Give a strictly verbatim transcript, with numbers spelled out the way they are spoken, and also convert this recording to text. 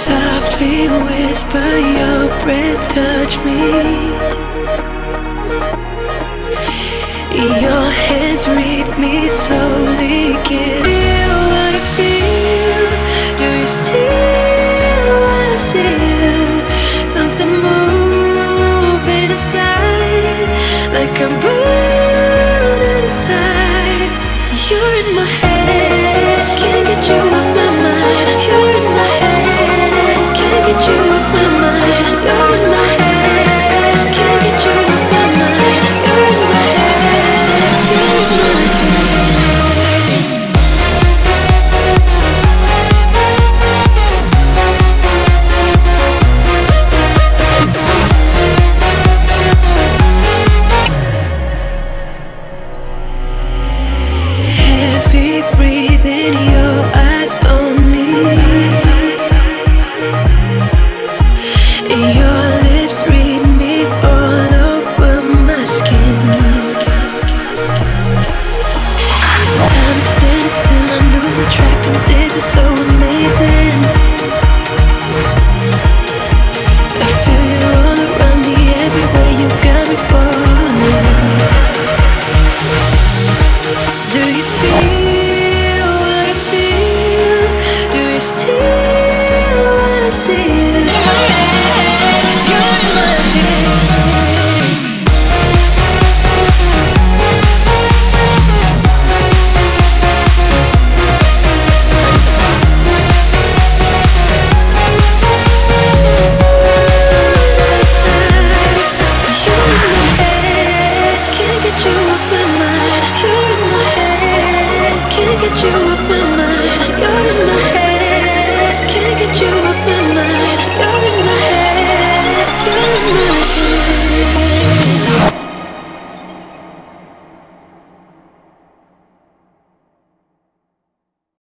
Softly whisper, your breath touch me. Your hands read me slowly. Can you feel what I feel? Do you see what I see? Something moving inside, like I'm burning alive. You're in my head, can't get you off my mind. You're in my head, can't get you off my mind. You're in my head, can't get you off my mind. You're in my head, you're in my heavy breathing, your eyes on me. Your lips read me all over my skin. Time is standing still, I'm losing track, and this is so amazing. I feel you all around me, everywhere you got me falling. Do you feel what I feel? Do you see what I see? Get you off my